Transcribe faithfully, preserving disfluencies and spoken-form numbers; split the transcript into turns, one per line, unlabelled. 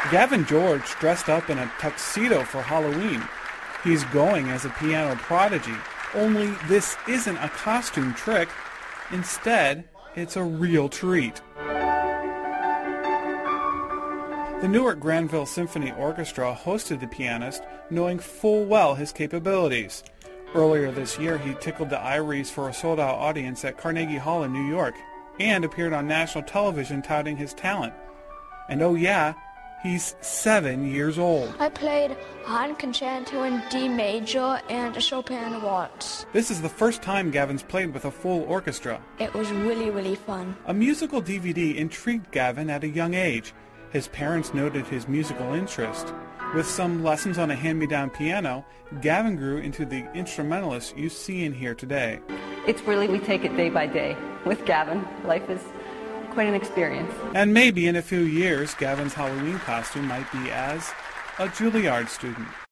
Gavin George dressed up in a tuxedo for Halloween. He's going as a piano prodigy, only this isn't a costume trick. Instead, it's a real treat. The Newark Granville Symphony Orchestra hosted the pianist, knowing full well his capabilities. Earlier this year, he tickled the ivories for a sold-out audience at Carnegie Hall in New York, and appeared on national television touting his talent. And oh yeah, he's seven years old.
I played a Haydn Concerto in D major and a Chopin waltz.
This is the first time Gavin's played with a full orchestra.
It was really, really fun.
A musical D V D intrigued Gavin at a young age. His parents noted his musical interest. With some lessons on a hand-me-down piano, Gavin grew into the instrumentalist you see and hear today.
It's really, we take it day by day. With Gavin, life is quite an experience.
And maybe in a few years, Gavin's Halloween costume might be as a Juilliard student.